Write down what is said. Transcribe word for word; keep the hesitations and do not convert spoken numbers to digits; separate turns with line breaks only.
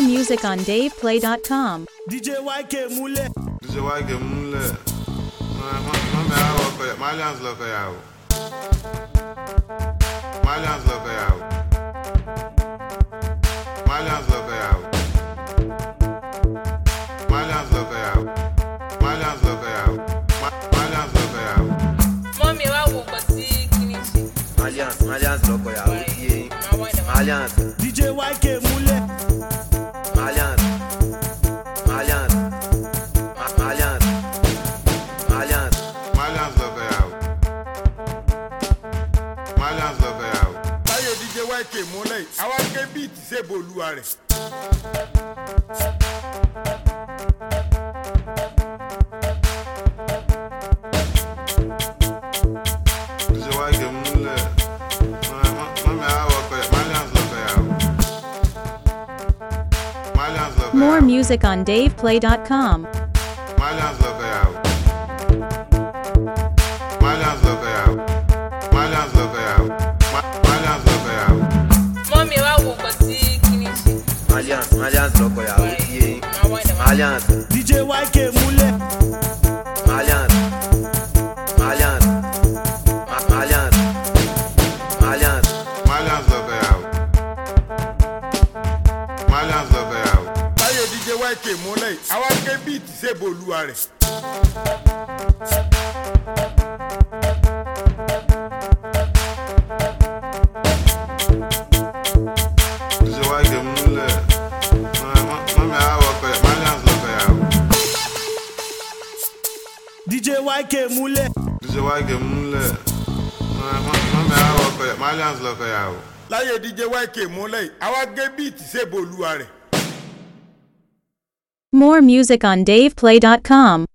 music on dave play dot com.
D J Y K Mule.
D J Y K Mule. Mami awo kaya, Malians lo kaya o. Malians lo kaya o. Malians lo kaya o. Malians lo kaya o. Malians lo kaya o. Malians lo kaya o.
Mami wa wo ko si kini si.
Malians, Malians lo kaya o. Malians.
D J Y K Mule.
Malians. Malians. Malians. Malians.
Malians lo kaya o. Malians lo kaya o.
Bayo D J Y K Mule. Awa ke beat se boluwa re.
D J Y K Mule. Mami awo kaya, Malians lo kaya o. Malians lo kaya o.
More music on dave play dot com.
Malians lo kaya o. Malians lo kaya o. Malians lo kaya o. Malians lo kaya o.
Mami wa wo ko si kini si.
Malians, Malians lo kaya o. Malians.
D J Y K Mule.
Malians. Malians. Malians. Malians.
Malians lo kaya o. Malians lo kaya o.
Bayo D J Y K Mule. Awa ke beat se boluwa re.
D J Y K Mule. Mami awo kaya, Malians lo kaya o.
D J Y K Mule.
D J Y K Mule. Mami awo kaya, Malians lo kaya o.
Láyé D J Y K Mule. Awa ke beat se boluwa re.
More music on dave play dot com.